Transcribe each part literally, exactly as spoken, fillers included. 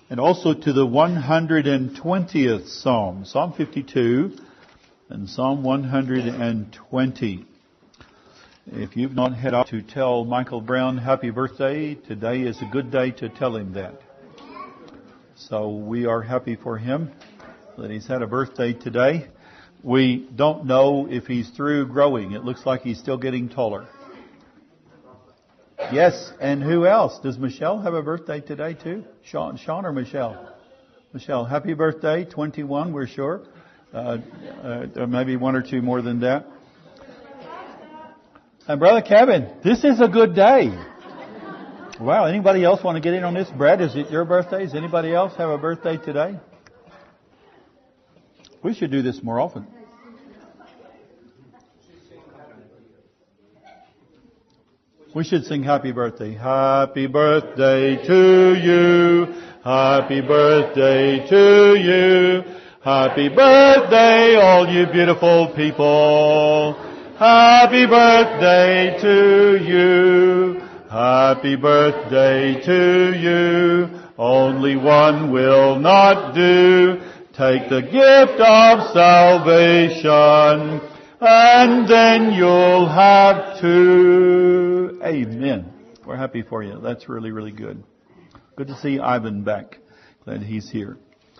and also to the one hundred twentieth Psalm, Psalm fifty-two and Psalm one hundred twenty. If you've not had out to tell Michael Brown happy birthday, today is a good day to tell him that. So we are happy for him that he's had a birthday today. We don't know if he's through growing. It looks like he's still getting taller. Yes, and who else? Does Michelle have a birthday today too? Sean, Sean or Michelle? Michelle, happy birthday, twenty-one, we're sure. Uh, uh, maybe one or two more than that. And Brother Kevin, this is a good day. Wow, anybody else want to get in on this? Brad, is it your birthday? Does anybody else have a birthday today? We should do this more often. We should sing happy birthday. Happy birthday to you. Happy birthday to you. Happy birthday, all you beautiful people. Happy birthday to you. Happy birthday to you. Only one will not do. Take the gift of salvation, and then you'll have two. Amen. We're happy for you. That's really, really good. Good to see Ivan back. Glad he's here.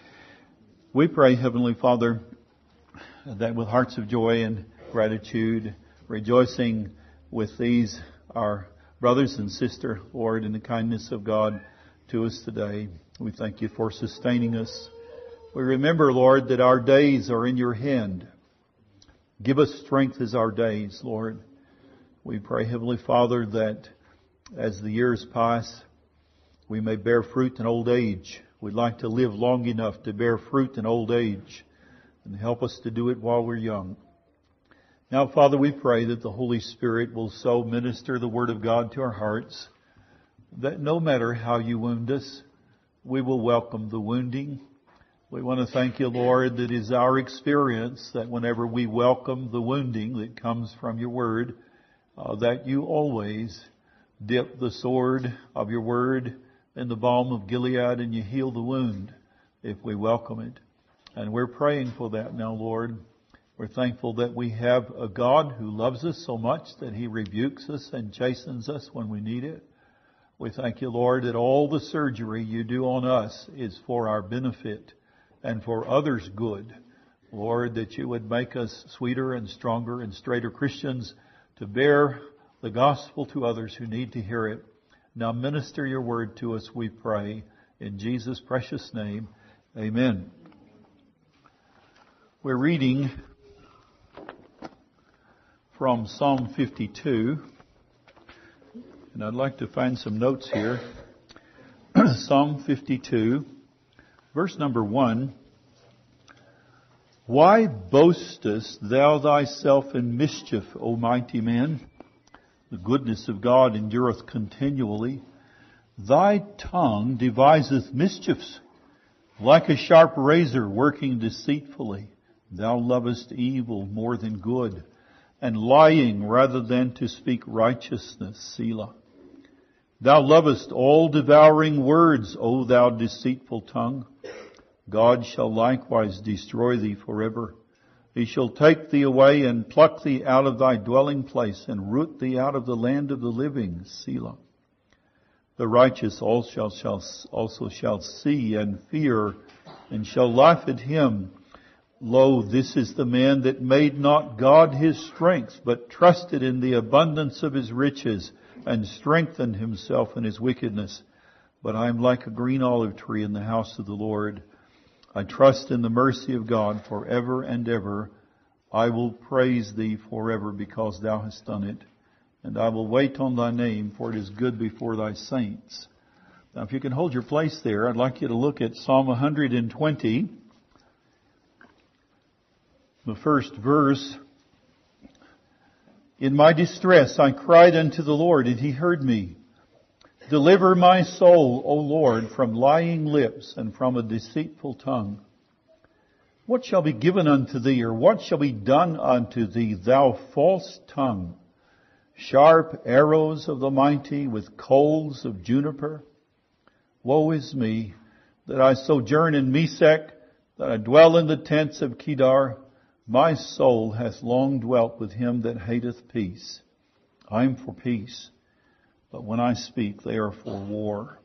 We pray, Heavenly Father, that with hearts of joy and gratitude, rejoicing with these, our brothers and sister, Lord, in the kindness of God to us today, we thank you for sustaining us. We remember, Lord, that our days are in your hand. Give us strength as our days, Lord. We pray, Heavenly Father, that as the years pass, we may bear fruit in old age. We'd like to live long enough to bear fruit in old age, and help us to do it while we're young. Now, Father, we pray that the Holy Spirit will so minister the Word of God to our hearts that no matter how you wound us, we will welcome the wounding. We want to thank you, Lord, that it is our experience that whenever we welcome the wounding that comes from your Word, uh, that you always dip the sword of your Word in the balm of Gilead and you heal the wound if we welcome it. And we're praying for that now, Lord. We're thankful that we have a God who loves us so much that He rebukes us and chastens us when we need it. We thank you, Lord, that all the surgery you do on us is for our benefit and for others' good. Lord, that you would make us sweeter and stronger and straighter Christians to bear the gospel to others who need to hear it. Now minister your word to us, we pray. In Jesus' precious name, amen. We're reading from Psalm fifty-two. And I'd like to find some notes here. Psalm fifty-two. Verse number one, why boastest thou thyself in mischief, O mighty man? The goodness of God endureth continually. Thy tongue deviseth mischiefs, like a sharp razor working deceitfully. Thou lovest evil more than good, and lying rather than to speak righteousness. Selah. Thou lovest all devouring words, O thou deceitful tongue. God shall likewise destroy thee forever. He shall take thee away and pluck thee out of thy dwelling place and root thee out of the land of the living. Selah. The righteous also shall, also shall see and fear and shall laugh at him. Lo, this is the man that made not God his strength, but trusted in the abundance of his riches and strengthened himself in his wickedness. But I am like a green olive tree in the house of the Lord. I trust in the mercy of God forever and ever. I will praise thee forever because thou hast done it. And I will wait on thy name, for it is good before thy saints. Now, if you can hold your place there, I'd like you to look at Psalm one hundred twenty. The first verse. In my distress I cried unto the Lord, and he heard me. Deliver my soul, O Lord, from lying lips and from a deceitful tongue. What shall be given unto thee, or what shall be done unto thee, thou false tongue? Sharp arrows of the mighty with coals of juniper. Woe is me! that I sojourn in Mesech, that I dwell in the tents of Kedar. My soul has long dwelt with him that hateth peace. I am for peace, but when I speak, they are for war.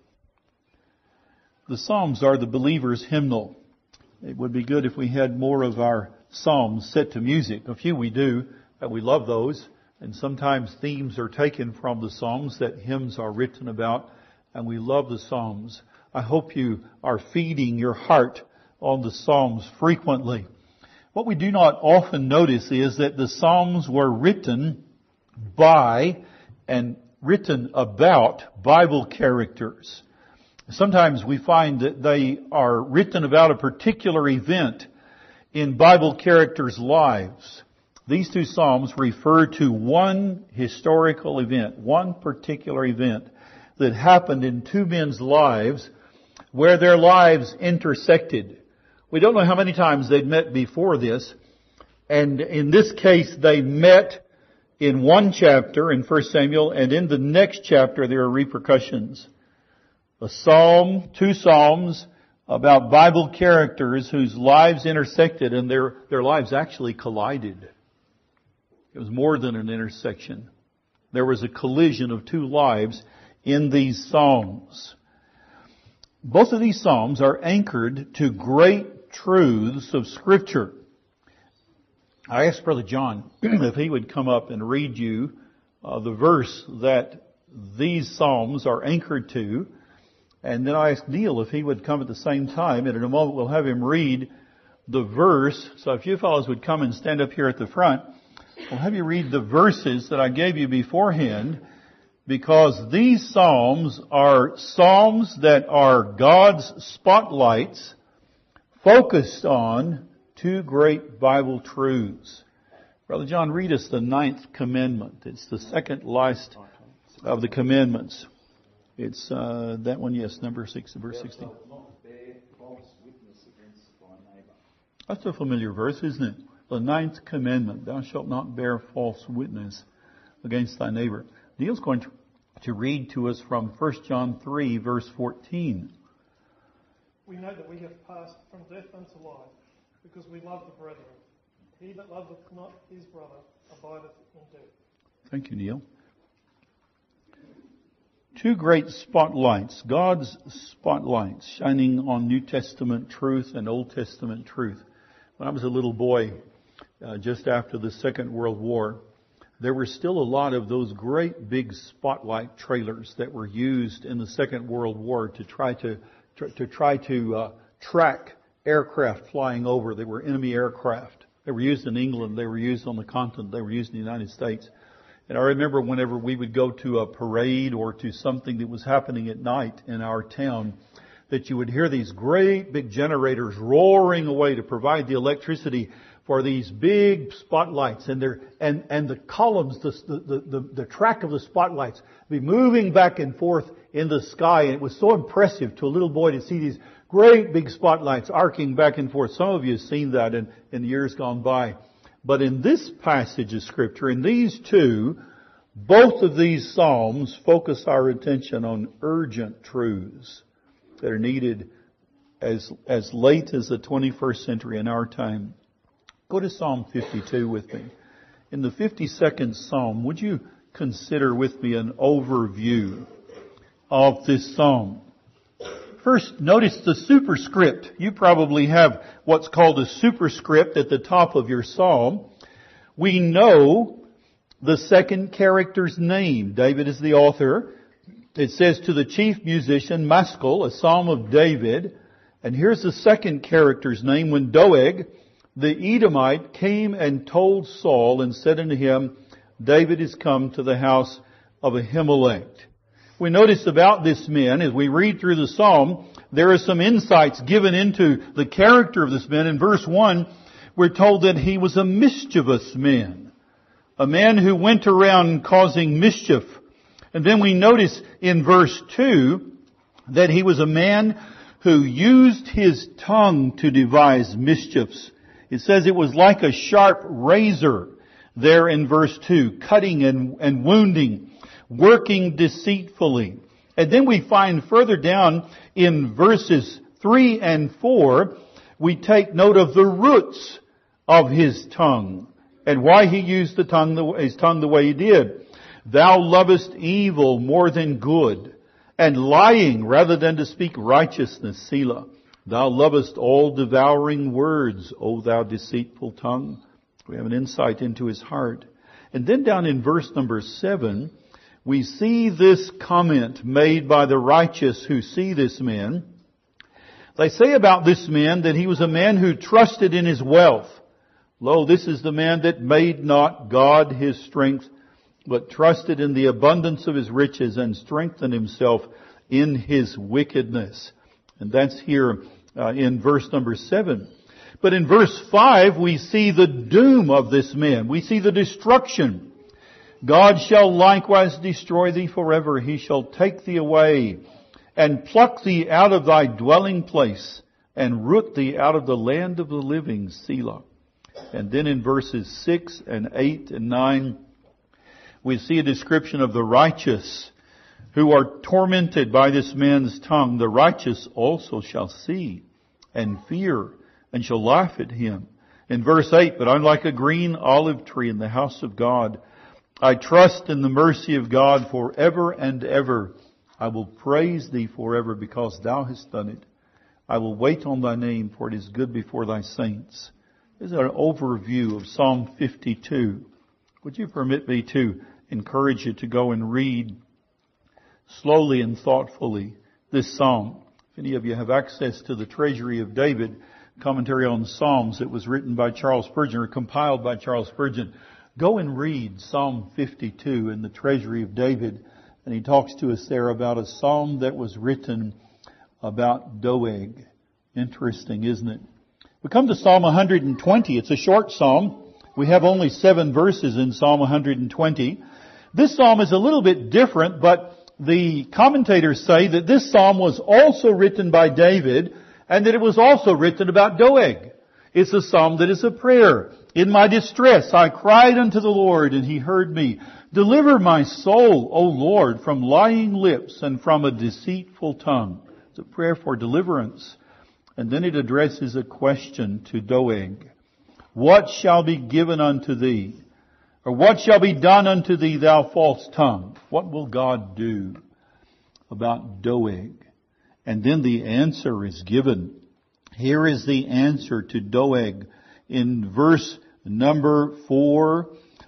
The Psalms are the believer's hymnal. It would be good if we had more of our Psalms set to music. A few we do, and we love those. And sometimes themes are taken from the Psalms that hymns are written about, and we love the Psalms. I hope you are feeding your heart on the Psalms frequently. What we do not often notice is that the Psalms were written by and written about Bible characters. Sometimes we find that they are written about a particular event in Bible characters' lives. These two Psalms refer to one historical event, one particular event that happened in two men's lives where their lives intersected. We don't know how many times they'd met before this, and in this case they met in one chapter in First Samuel, and in the next chapter there are repercussions. A psalm, two psalms about Bible characters whose lives intersected and their, their lives actually collided. It was more than an intersection. There was a collision of two lives in these psalms. Both of these psalms are anchored to great truths of Scripture. I asked Brother John if he would come up and read you uh, the verse that these psalms are anchored to. And then I asked Neil if he would come at the same time. And in a moment we'll have him read the verse. So if you fellows would come and stand up here at the front, we'll have you read the verses that I gave you beforehand, because these psalms are psalms that are God's spotlights focused on two great Bible truths. Brother John, read us the ninth commandment. It's the second last of the commandments. It's uh, that one, yes, number six, verse sixteen. That's a familiar verse, isn't it? The ninth commandment, thou shalt not bear false witness against thy neighbor. Neil's going to, to read to us from First John three, verse fourteen. We know that we have passed from death unto life, because we love the brethren. He that loveth not his brother abideth in death. Thank you, Neil. Two great spotlights, God's spotlights, shining on New Testament truth and Old Testament truth. When I was a little boy, uh, just after the Second World War, there were still a lot of those great big spotlight trailers that were used in the Second World War to try to to, to try to uh, track aircraft flying over. They were enemy aircraft. They were used in England. They were used on the continent. They were used in the United States. And I remember whenever we would go to a parade or to something that was happening at night in our town, that you would hear these great big generators roaring away to provide the electricity for these big spotlights, and their and and the columns, the the the, the track of the spotlights, be moving back and forth in the sky. And it was so impressive to a little boy to see these great big spotlights arcing back and forth. Some of you have seen that in in years gone by. But in this passage of Scripture, in these two, both of these Psalms focus our attention on urgent truths that are needed as as late as the twenty-first century in our time. Go to Psalm fifty-two with me. In the fifty-second Psalm, would you consider with me an overview of this Psalm? First, notice the superscript. You probably have what's called a superscript at the top of your psalm. We know the second character's name. David is the author. It says, to the chief musician, Maskil, a psalm of David. And here's the second character's name. When Doeg, the Edomite, came and told Saul and said unto him, David is come to the house of Ahimelech. We notice about this man, as we read through the psalm, there are some insights given into the character of this man. In verse one, we're told that he was a mischievous man. A man who went around causing mischief. And then we notice in verse two that he was a man who used his tongue to devise mischiefs. It says it was like a sharp razor there in verse two, cutting and, and wounding, working deceitfully. And then we find further down in verses three and four, we take note of the roots of his tongue and why he used the tongue, his tongue the way he did. Thou lovest evil more than good, and lying rather than to speak righteousness, Selah. Thou lovest all devouring words, O thou deceitful tongue. We have an insight into his heart. And then down in verse number seven, we see this comment made by the righteous who see this man. They say about this man that he was a man who trusted in his wealth. Lo, this is the man that made not God his strength, but trusted in the abundance of his riches and strengthened himself in his wickedness. And that's here uh, in verse number seven. But in verse five, we see the doom of this man. We see the destruction. God shall likewise destroy thee forever. He shall take thee away and pluck thee out of thy dwelling place and root thee out of the land of the living, Selah. And then in verses six and eight and nine, we see a description of the righteous who are tormented by this man's tongue. The righteous also shall see and fear and shall laugh at him. In verse eight, but I'm like a green olive tree in the house of God. I trust in the mercy of God forever and ever. I will praise thee forever because thou hast done it. I will wait on thy name, for it is good before thy saints. This is an overview of Psalm fifty-two. Would you permit me to encourage you to go and read slowly and thoughtfully this psalm? If any of you have access to the Treasury of David, commentary on Psalms, it was written by Charles Spurgeon or compiled by Charles Spurgeon. Go and read Psalm fifty-two in the Treasury of David. And he talks to us there about a psalm that was written about Doeg. Interesting, isn't it? We come to Psalm one hundred twenty. It's a short psalm. We have only seven verses in Psalm one hundred twenty. This psalm is a little bit different, but the commentators say that this psalm was also written by David and that it was also written about Doeg. It's a psalm that is a prayer. In my distress I cried unto the Lord, and he heard me. Deliver my soul, O Lord, from lying lips and from a deceitful tongue. It's a prayer for deliverance. And then it addresses a question to Doeg. What shall be given unto thee? Or what shall be done unto thee, thou false tongue? What will God do about Doeg? And then the answer is given. Here is the answer to Doeg in verse number four.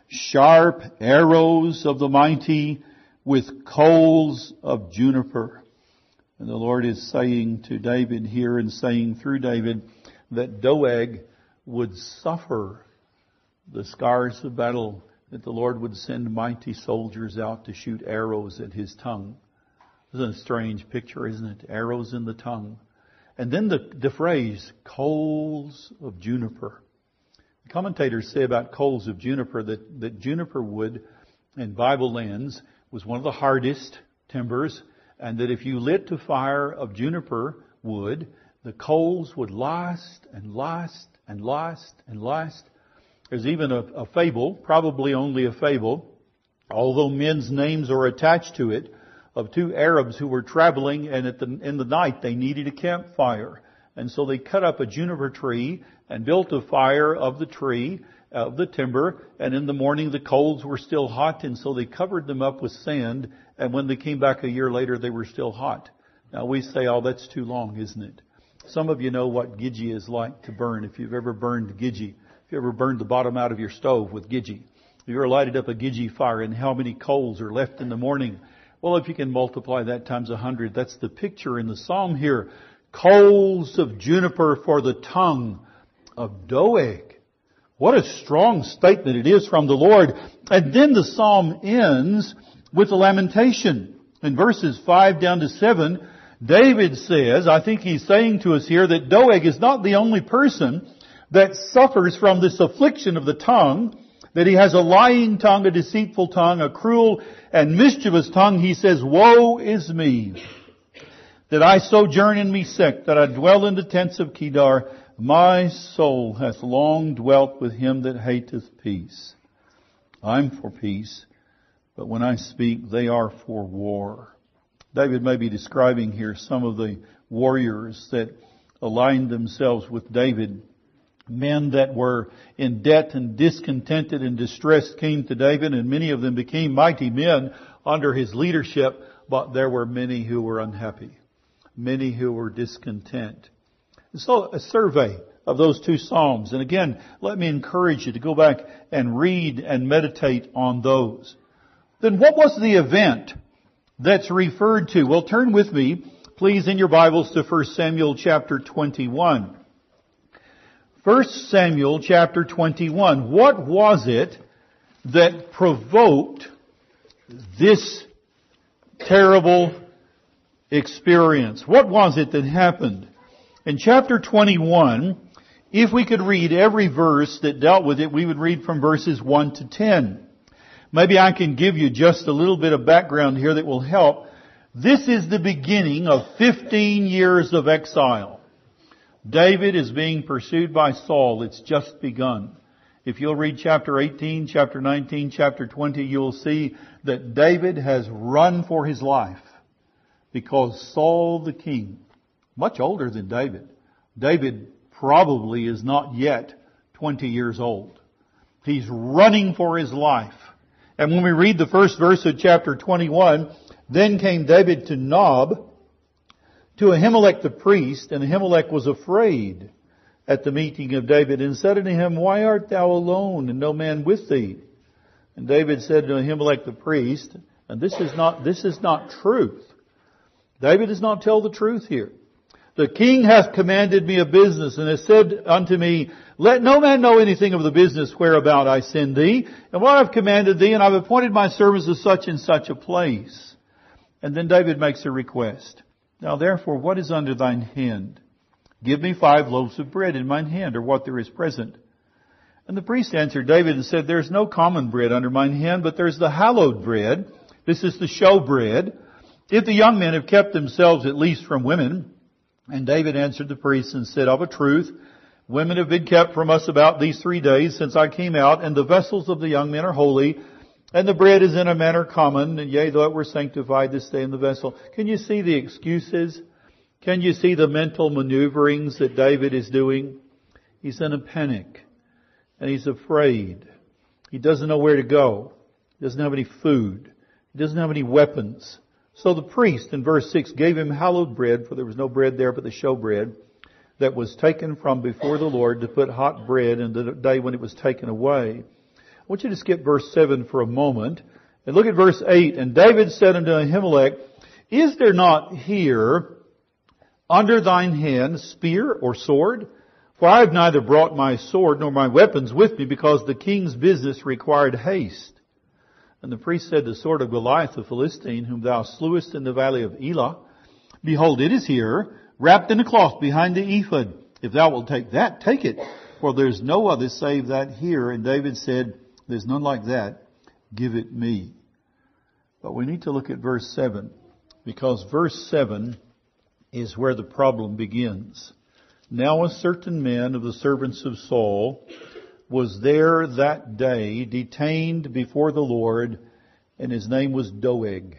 Sharp arrows of the mighty with coals of juniper. And the Lord is saying to David here and saying through David that Doeg would suffer the scars of battle, that the Lord would send mighty soldiers out to shoot arrows at his tongue. Isn't it a strange picture, isn't it? Arrows in the tongue. And then the, the phrase, coals of juniper. The commentators say about coals of juniper that, that juniper wood in Bible lands was one of the hardest timbers, and that if you lit the fire of juniper wood, the coals would last and last and last and last. There's even a, a fable, probably only a fable, although men's names are attached to it, of two Arabs who were traveling, and at the, in the night they needed a campfire. And so they cut up a juniper tree and built a fire of the tree, of the timber, and in the morning the coals were still hot, and so they covered them up with sand, and when they came back a year later they were still hot. Now we say, oh, that's too long, isn't it? Some of you know what gidgee is like to burn, if you've ever burned gidgee. If you ever burned the bottom out of your stove with gidgee. If you ever lighted up a gidgee fire and how many coals are left in the morning. Well, if you can multiply that times a hundred, that's the picture in the psalm here. Coals of juniper for the tongue of Doeg. What a strong statement it is from the Lord. And then the psalm ends with a lamentation. In verses five down to seven, David says, I think he's saying to us here that Doeg is not the only person that suffers from this affliction of the tongue, that he has a lying tongue, a deceitful tongue, a cruel and mischievous tongue. He says, woe is me, that I sojourn in Mesech, that I dwell in the tents of Kedar. My soul hath long dwelt with him that hateth peace. I'm for peace, but when I speak, they are for war. David may be describing here some of the warriors that aligned themselves with David. Men that were in debt and discontented and distressed came to David, and many of them became mighty men under his leadership, but there were many who were unhappy, many who were discontent. So a survey of those two Psalms. And again, let me encourage you to go back and read and meditate on those. Then what was the event that's referred to? Well, turn with me, please, in your Bibles to First Samuel chapter twenty-one. First Samuel chapter twenty-one. What was it that provoked this terrible experience? What was it that happened? In chapter twenty-one, if we could read every verse that dealt with it, we would read from verses one to ten. Maybe I can give you just a little bit of background here that will help. This is the beginning of fifteen years of exile. David is being pursued by Saul. It's just begun. If you'll read chapter eighteen, chapter nineteen, chapter twenty, you'll see that David has run for his life because Saul the king, much older than David. David probably is not yet twenty years old. He's running for his life. And when we read the first verse of chapter twenty-one, then came David to Nob, to Ahimelech the priest, and Ahimelech was afraid at the meeting of David, and said unto him, Why art thou alone, and no man with thee? And David said to Ahimelech the priest, and this is not, this is not truth. David does not tell the truth here. The king hath commanded me a business, and has said unto me, Let no man know anything of the business whereabout I send thee, and what I've commanded thee, and I've appointed my servants to such and such a place. And then David makes a request. Now therefore, what is under thine hand? Give me five loaves of bread in mine hand, or what there is present. And the priest answered David and said, There is no common bread under mine hand, but there is the hallowed bread. This is the show bread. If the young men have kept themselves at least from women. And David answered the priest and said, Of a truth, women have been kept from us about these three days since I came out, and the vessels of the young men are holy, and the bread is in a manner common, and yea, though it were sanctified this day in the vessel. Can you see the excuses? Can you see the mental maneuverings that David is doing? He's in a panic, and he's afraid. He doesn't know where to go. He doesn't have any food. He doesn't have any weapons. So the priest in verse six gave him hallowed bread, for there was no bread there but the show bread, that was taken from before the Lord to put hot bread in the day when it was taken away. I want you to skip verse seven for a moment and look at verse eight. And David said unto Ahimelech, Is there not here under thine hand spear or sword? For I have neither brought my sword nor my weapons with me, because the king's business required haste. And the priest said, The sword of Goliath the Philistine, whom thou slewest in the valley of Elah, behold, it is here, wrapped in a cloth behind the ephod. If thou wilt take that, take it, for there is no other save that here. And David said, There's none like that. Give it me. But we need to look at verse seven, because verse seven is where the problem begins. Now a certain man of the servants of Saul was there that day, detained before the Lord, and his name was Doeg,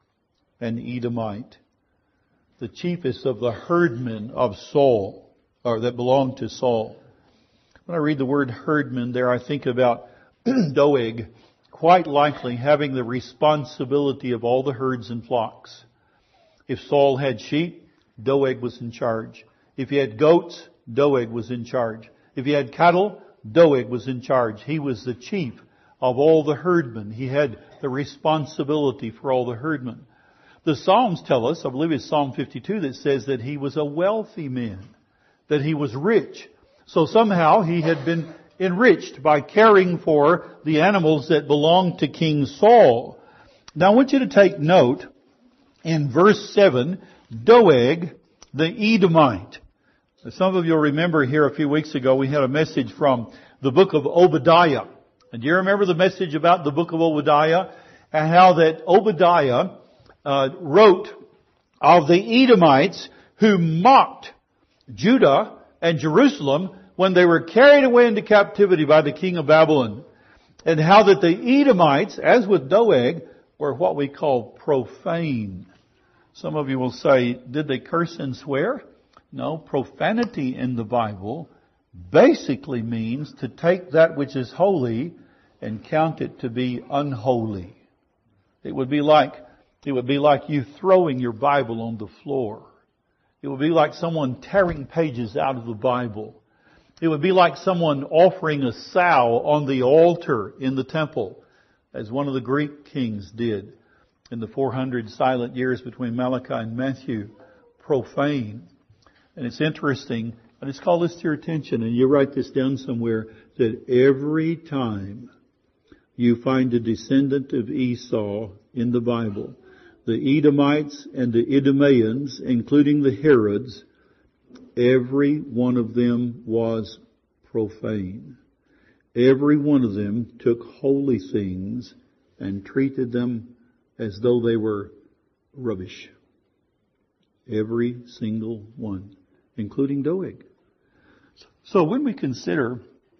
an Edomite, the chiefest of the herdmen of Saul, or that belonged to Saul. When I read the word herdman there, I think about Doeg quite likely having the responsibility of all the herds and flocks. If Saul had sheep, Doeg was in charge. If he had goats, Doeg was in charge. If he had cattle, Doeg was in charge. He was the chief of all the herdmen. He had the responsibility for all the herdmen. The Psalms tell us, I believe it's Psalm fifty-two, that says that he was a wealthy man, that he was rich. So somehow he had been enriched by caring for the animals that belonged to King Saul. Now I want you to take note in verse seven, Doeg the Edomite. Some of you will remember here a few weeks ago we had a message from the book of Obadiah. And do you remember the message about the book of Obadiah? And how that Obadiah uh, wrote of the Edomites who mocked Judah and Jerusalem when they were carried away into captivity by the king of Babylon. And how that the Edomites, as with Doeg, were what we call profane. Some of you will say, did they curse and swear? No, profanity in the Bible basically means to take that which is holy and count it to be unholy. It would be like, it would be like you throwing your Bible on the floor. It would be like someone tearing pages out of the Bible. It would be like someone offering a sow on the altar in the temple, as one of the Greek kings did in the four hundred silent years between Malachi and Matthew. Profane. And it's interesting, I just call this to your attention, and you write this down somewhere, that every time you find a descendant of Esau in the Bible, the Edomites and the Idumeans, including the Herods, every one of them was profane. Every one of them took holy things and treated them as though they were rubbish. Every single one, including Doeg. So when we consider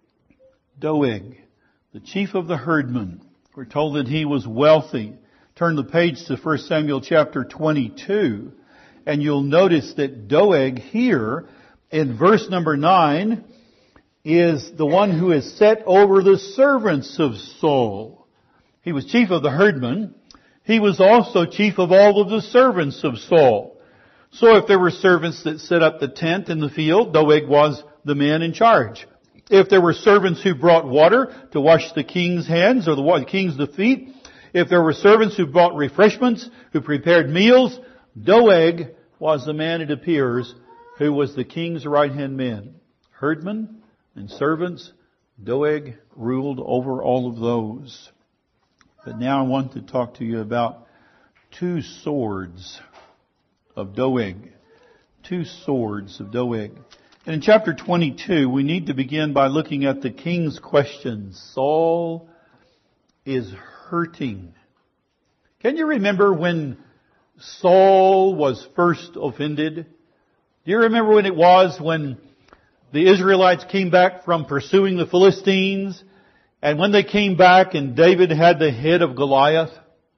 Doeg, the chief of the herdmen, we're told that he was wealthy. Turn the page to First Samuel chapter twenty-two, and you'll notice that Doeg here in verse number nine is the one who is set over the servants of Saul. He was chief of the herdmen. He was also chief of all of the servants of Saul. So if there were servants that set up the tent in the field, Doeg was the man in charge. If there were servants who brought water to wash the king's hands or the king's feet, if there were servants who brought refreshments, who prepared meals, Doeg was the man, it appears, who was the king's right-hand man. Herdmen and servants, Doeg ruled over all of those. But now I want to talk to you about two swords of Doeg. Two swords of Doeg. And in chapter twenty-two, we need to begin by looking at the king's question. Saul is hurting. Can you remember when Saul was first offended? Do you remember when it was when the Israelites came back from pursuing the Philistines? And when they came back and David had the head of Goliath,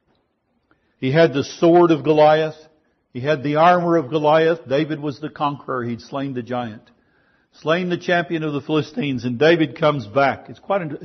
he had the sword of Goliath, he had the armor of Goliath. David was the conqueror. He'd slain the giant, slain the champion of the Philistines, and David comes back. It's quite